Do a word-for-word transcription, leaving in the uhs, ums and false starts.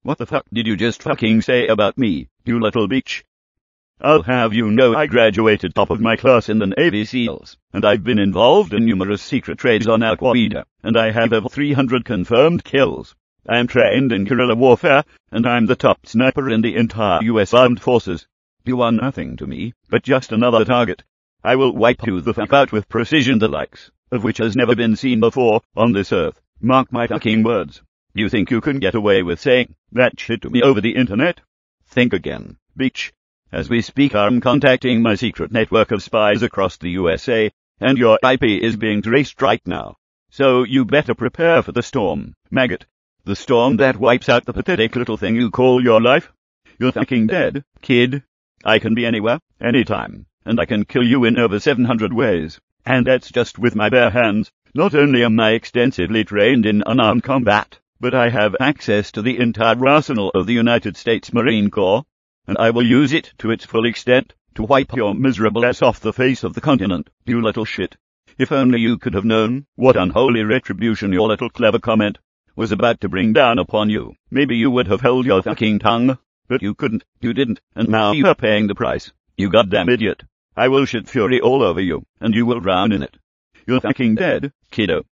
What the fuck did you just fucking say about me, you little bitch? I'll have you know I graduated top of my class in the Navy SEALs, and I've been involved in numerous secret raids on Al Qaeda, and I have over three hundred confirmed kills. I am trained in guerrilla warfare, and I'm the top sniper in the entire U S Armed Forces. You are nothing to me, but just another target. I will wipe you the fuck out with precision the likes of which has never been seen before on this earth. Mark my fucking words. You think you can get away with saying that shit to me over the internet? Think again, bitch. As we speak, I'm contacting my secret network of spies across the U S A, and your I P is being traced right now. So you better prepare for the storm, maggot. The storm that wipes out the pathetic little thing you call your life. You're fucking dead, kid. I can be anywhere, anytime, and I can kill you in over seven hundred ways. And that's just with my bare hands. Not only am I extensively trained in unarmed combat, but I have access to the entire arsenal of the United States Marine Corps, and I will use it to its full extent to wipe your miserable ass off the face of the continent, you little shit. If only you could have known what unholy retribution your little clever comment was about to bring down upon you. Maybe you would have held your fucking tongue, but you couldn't, you didn't, and now you are paying the price. You goddamn idiot. I will shit fury all over you, and you will drown in it. You're fucking dead, kiddo.